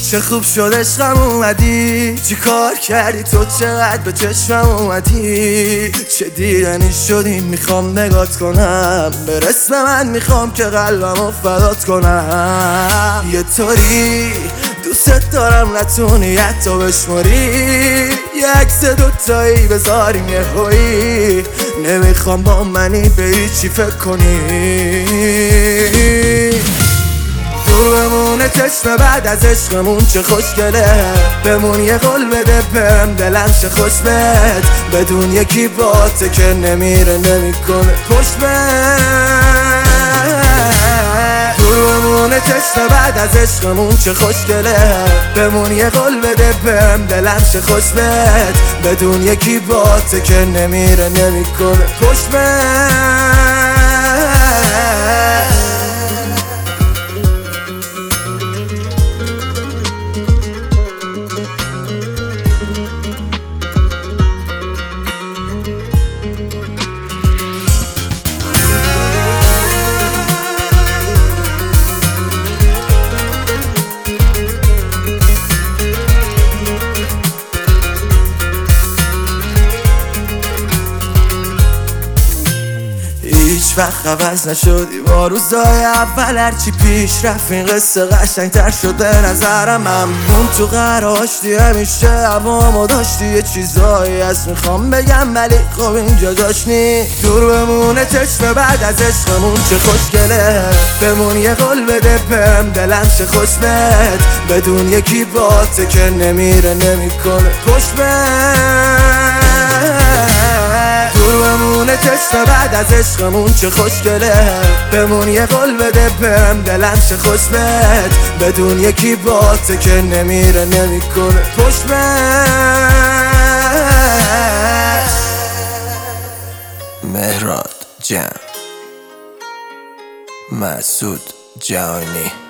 چه خوب شد عشقم اومدی، چی کار کردی تو چقدر به چشمم اومدی. چه دیدنی شدی میخوام نگات کنم، به رسم من میخوام که قلبمو فدات کنم. یه طوری دوست دارم نتونی حتی بشماری، یه عکس دوتایی بذاریم یه هایی. نمیخوام با منی به هیچی فکر کنی، دور بمونه چشم بعد از عشقمون چه خوشگله. بمون یه قول بده بهم دلم چه خوش بهت، بدون یکی باته که نمیره نمیکنه پشت بهت. دور بمونه چشم بعد از عشقمون چه خوشگله. بمون یه قول بده بهم دلم چه خوش بهت، بدون یکی باته که نمیره نمیکنه پشت بهت. هیچ وقت عوض نشدی با روزای اول، هرچی پیش رفت این قصه قشنگ‌تر شد به نظرم. همون تو قراشتی همیشه هوامو داشتی، یه چیزایی هست میخوام بگم ولی خب اینجا جاش نی. دور بمونه چشم بعد از عشقمون چه خوشگله. بمون یه قول بده بهم دلم چه خوش بهت، بدون یکی باته که نمیره نمیکنه پشت بهت. دور بمونه چشم بعد از عشقمون چه خوشگله. بمون یه قول بده بهم دلم چه خوش بهت، بدون یکی باته که نمیره نمیکنه پشت بهت. مهراد جمع، مسعود جهانی.